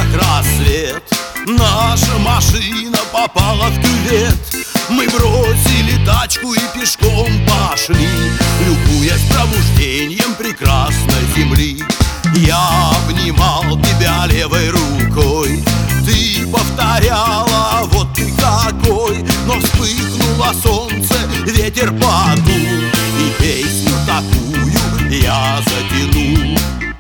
как рассвет, наша машина попала в кювет. Мы бросили тачку и пешком пошли, любуясь пробуждением прекрасной земли. Я обнимал тебя левой рукой, ты повторяла: вот ты какой. Но вспыхнуло солнце, ветер подул, и песню такую я затянул.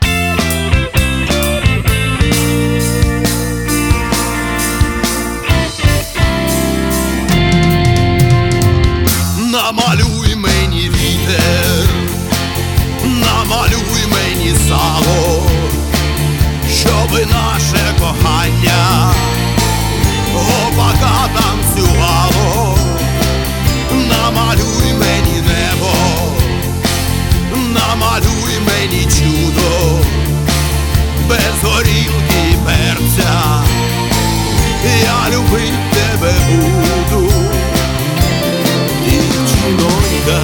Намалюй мені вітер, намалюй мені сало, щоби наше кохання опака танцювало. Намалюй мені небо, намалюй мені чудо, без горілки і перця я любить тебе буду. Дівчинонька,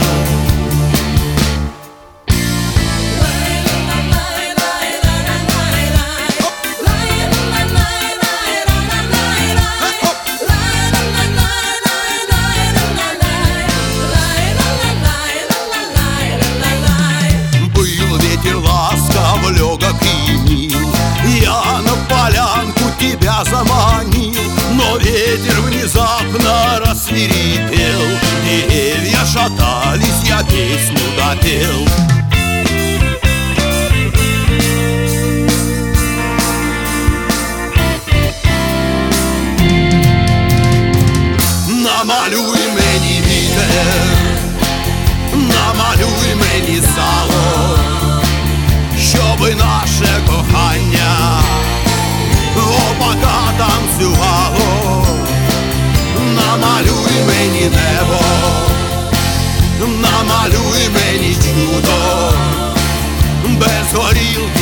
был ветер ласков, легок и мил, я на полянку тебя заманил. Но ветер внезапно рассвирепел, деревья шатались, я песню допел. Намалюй мені вітер, намалюй мені сало, щоби наше кохання опака танцювало. Намалюй мені небо, намалюй мені чудо, без горілки